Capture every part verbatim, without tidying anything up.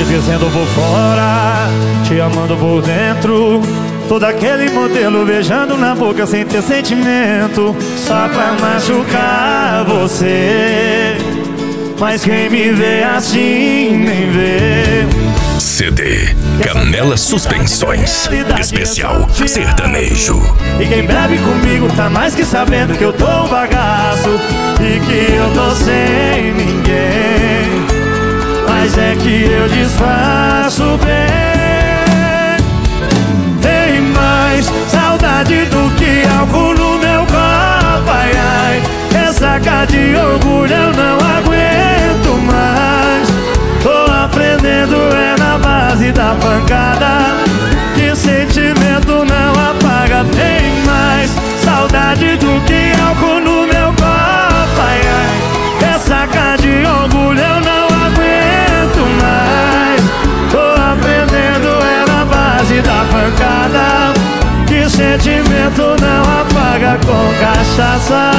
te esquecendo por fora, te amando por dentro. Todo aquele modelo beijando na boca sem ter sentimento, só pra machucar você. Mas quem me vê assim nem vê. C D Canela Suspensões Especial Sertanejo. E quem bebe comigo tá mais que sabendo que eu tô um bagaço e que eu tô sem ninguém. Mas é que eu disfarço bem. Tem mais saudade do que álcool no meu copo, ai, ai. Ressaca de orgulho eu não aguento mais. Tô aprendendo é na base da pancada, que sentimento não apaga. Tem mais saudade do que álcool no meu copo, ai, ai. Ressaca de orgulho eu não aguento mais. Tô aprendendo é na base da pancada, que sentimento não apaga com cachaça.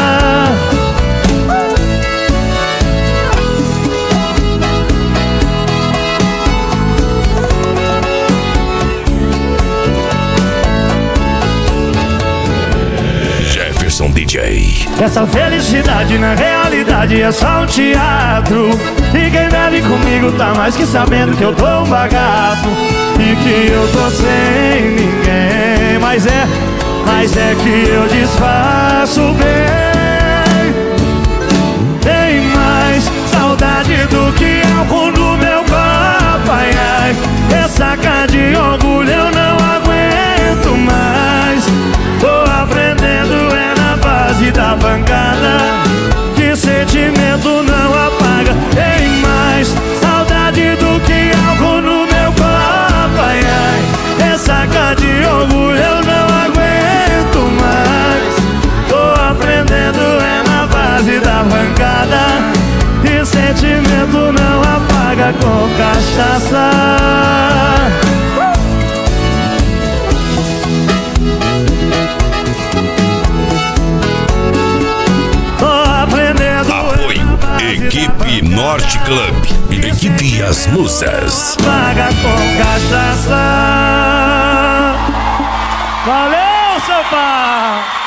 D J. Essa felicidade na realidade é só um teatro. E quem bebe comigo tá mais que sabendo que eu tô um bagaço e que eu tô sem ninguém. Mas é, mas é que eu disfarço bem. Tem mais saudade do que álcool no meu copo, ai, ai. Ressaca de orgulho eu não aguento mais. Tô aprendendo é da bancada, que sentimento não apaga. Tem mais saudade do que álcool no meu copo, ai, ai. Ressaca de orgulho eu não aguento mais. Tô aprendendo é na base da bancada, que sentimento não apaga com cachaça. Equipe Norte Club, Equipe As Musas. Paga com cachaça. Valeu, seu pai!